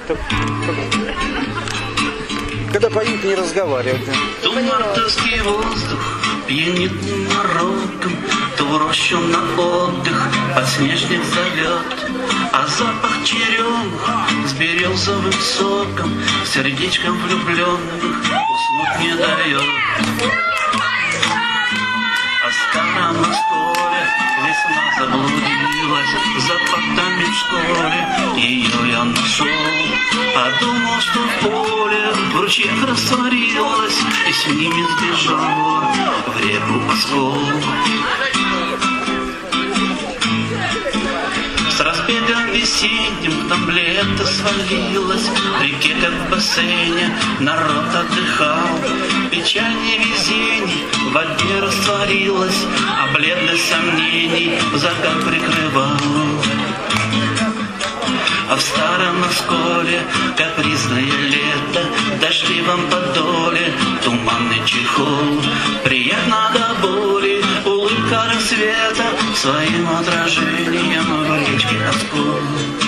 Когда поют, не разговаривают. То мартовский воздух пьянит мороком, то в рощу на отдых подснежник зовет, а запах черемух с березовым соком сердечком влюбленных уснуть не дает. А старом Москве весна заблудилась за потами в школе, ее я нашел, подумал, что в поле в ручьях растворилась и с ними сбежала в реку Оскол. С разбегом весенним к нам лето свалилось, в реке, как в бассейне, народ отдыхал. Печаль невезений в воде растворилась, а бледность сомнений закат прикрывал. А в старом Осколе капризное лето, в дождливом подоле туманный чехол. Приятно до боли улыбка рассвета своим отражением в речке Оскол.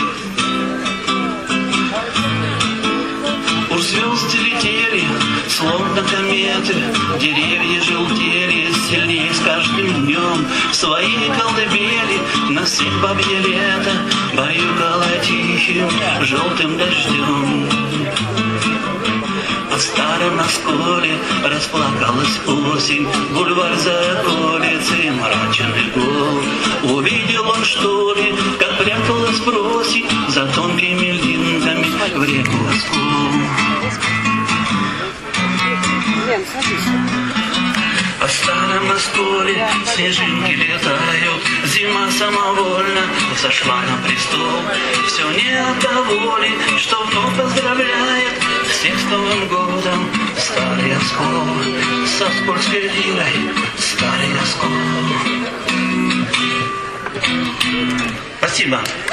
Уж звезды летели, словно кометы, деревья желтели сильнее с каждым днем. В своей колыбели на всех бабье лето баюкало тихим желтым дождем. А в старом Осколе расплакалась осень, бульвар за околицей мрачен и гол. Увидел он, что ли, как пряталась просень за тонкими льдинками в реку Оскол. А в старом Осколе снежинки летают, зима самовольно взошла на престол. Все не от того ли, что вновь поздравляет всех с Новым годом старый Оскол, с оскольской лирой старый Оскол. Спасибо.